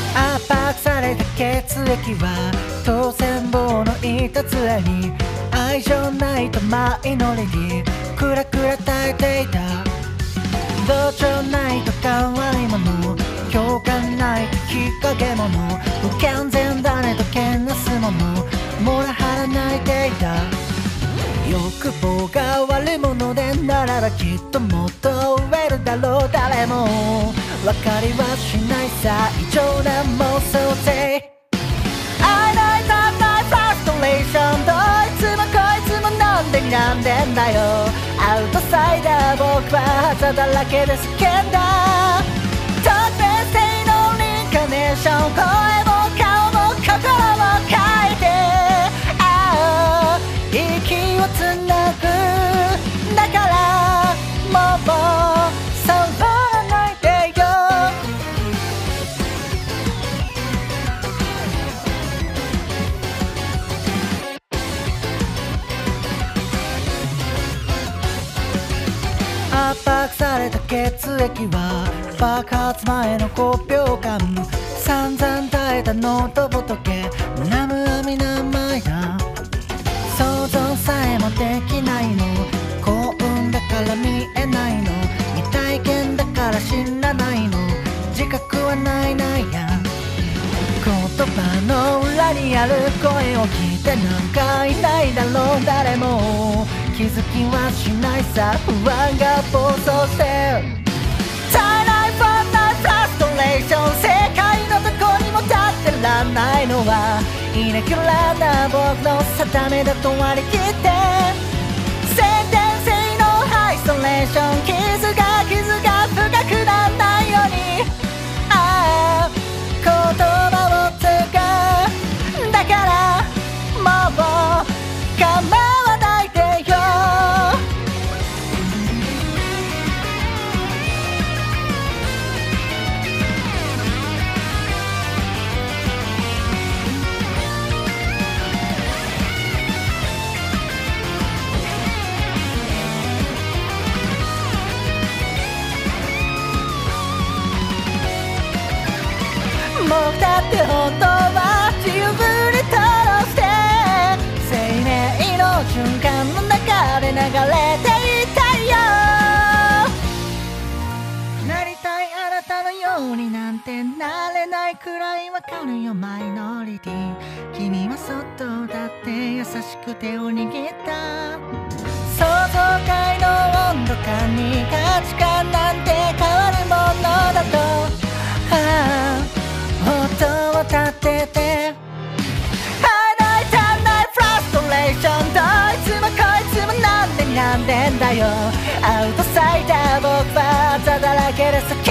圧迫された血液は当選棒のいたずらに愛情ないとマイノリティクラクラ耐えていた同調ないと変わり者共感ないと日陰者不健全だねとけなす者モラハラ泣いていた欲望が悪いものでならばきっともっと植えるだろう誰も分かりはしないさ異常な妄想性会えないたんないフラストレーションどいつもこいつもなんでなんでんだよアウトサイダー僕は肌だらけで叫んだ特別性のリンカネーション声も顔も心も変えてああ息をつなぐだからもう触らないでよ圧迫された血液は爆発前の5秒間散々耐えた喉仏ナムアミナマイだ想像さえもできないの幸運だから見えないの未体験だから知らないの自覚はないないや言葉の裏にある声を聞いてなんかいないだろう誰も気づきはしないさ不安が暴走して絶えないファンなフラストレーション世界のどこにも立ってらんないのはイレギュラーな僕の定めだと割り切って先天性のアイソレーション傷が深くならないようにああ言葉を使うだからもう構わないでよ僕だって本当は自由にとろして生命の瞬間の中で流れていたいよなりたいあなたのようになんてなれないくらいわかるよマイノリティ君はそっとだって優しく手を握った想像界の温度感に価値観なんて変わるものだと音を立てて会えない足んないフラストレーションどいつもこいつもなんでんだよアウトサイダー僕は朝だらけで叫